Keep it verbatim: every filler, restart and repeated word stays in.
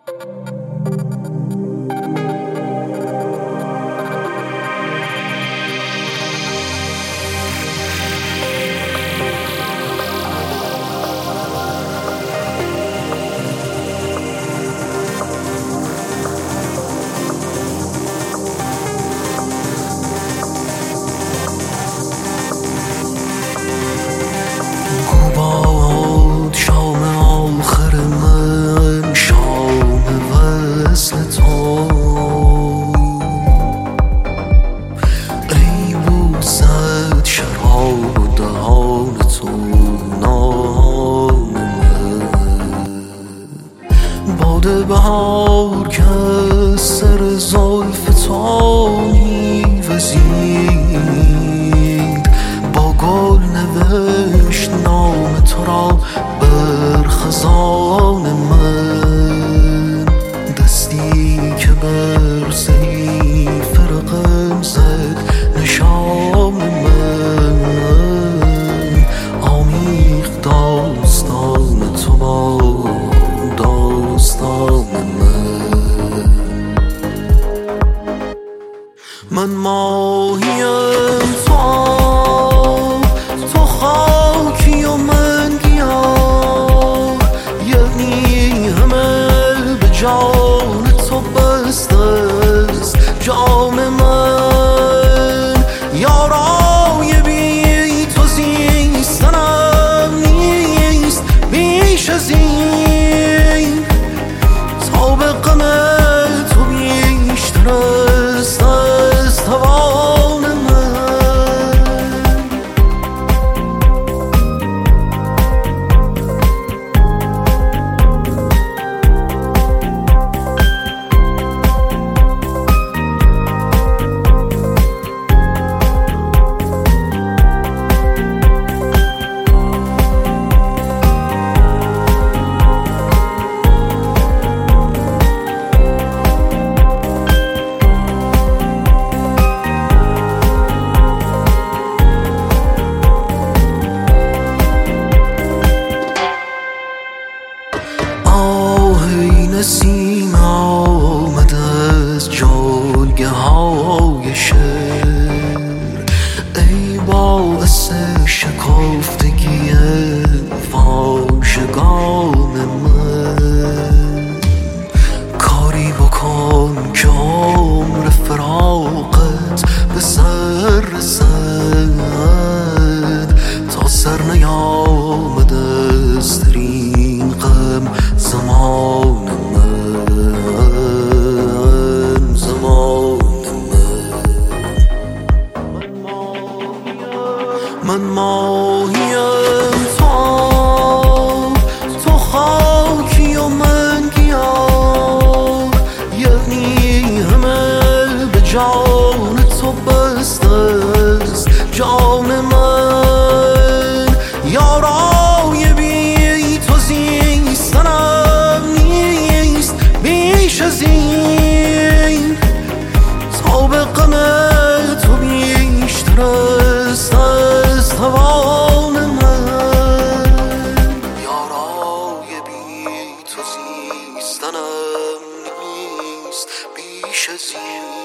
بهار که سر زلف تو میوزید، با گل نوشت نام تو را بر خزان من. دستی که بر صحیفه رقم زد نشان من، آمیخت داستان تو با داستان من. من ماهیم تو، تو خاکی و من گیاه، یعنی همه به جان تو بسته است جان من. یارای بی تو زیستنم نیست بیش از این، تا به غم تو بیشتر است از توان من. نسیم آمد از جلگه های شهر، ای باعث شکافتگی واژگان من. کاری بکن که عمر فراقت به سر رسد، تا سر نیامد از ترین غم زمان من. من ماهیم تو، تو خاکی و من گیاه، یعنی همه به جان تو بسته است جان من. یارای بی تو زیستنم نیست بیش از این، تا به غم تو بیشتر است از توان من. یارای بی تو زیستنم نیست بیش از این.